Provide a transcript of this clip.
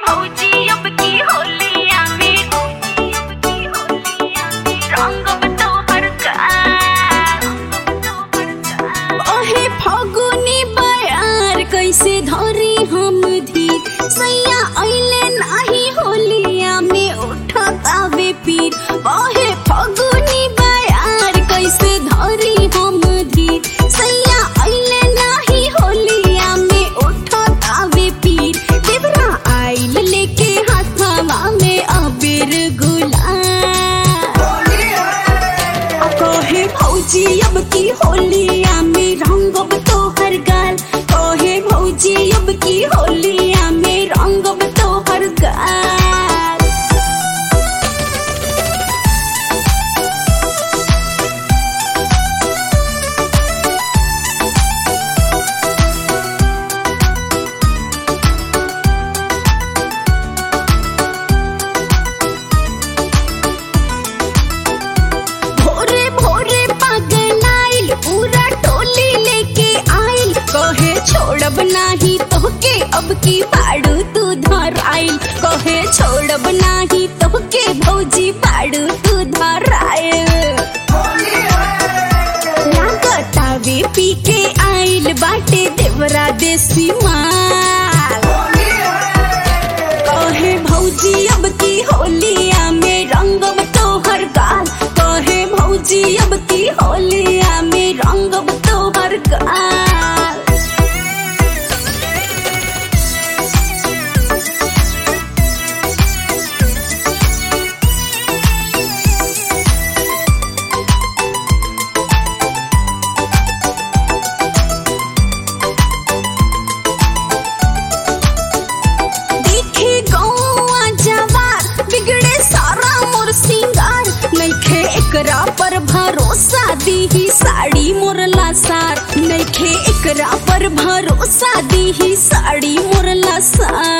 भौजी अब की होलिया में रंग तोहर गाल। ओहे फागुनी बयार कैसे धरी हम धीर, सैया अइले नाही होलिया में उठत आवे पीर। ओहे फागुनी बयार कैसे धरी हम धीर, सैया अइले नाही होलिया में उठत आवे पीर। देवरा आइल लेके हाथवा में अबीर गुलाल, कहे भौजी अब की होलिया में रंगब तोहर गाल। कहे भौजी अब की होलिया में रंगब तोहर गाल। भोरे भोरे पागल आइल पूरा टोली लेके आइल, कहे छोड़ब नाही तोहके अब की बाड़ू तू धर आइल। कहे छोड़ब नाही तोहके भौजी बाड़ू तू धर आइल। लागतावे पी के आइल बाटे देवरा देसी माल, कहे भौजी अब की होलिया में रंगब तोहर गाल। कहे भौजी अब की होलिया में रंगब तोहर गाल। देखे गौआ जवार बिगड़े सारा मोर सिंगार, नइखे एकरा पर भरोसा दीही साड़ी मोरला सार। नइखे एकरा पर भरोसा दीही साड़ी मोरला सार।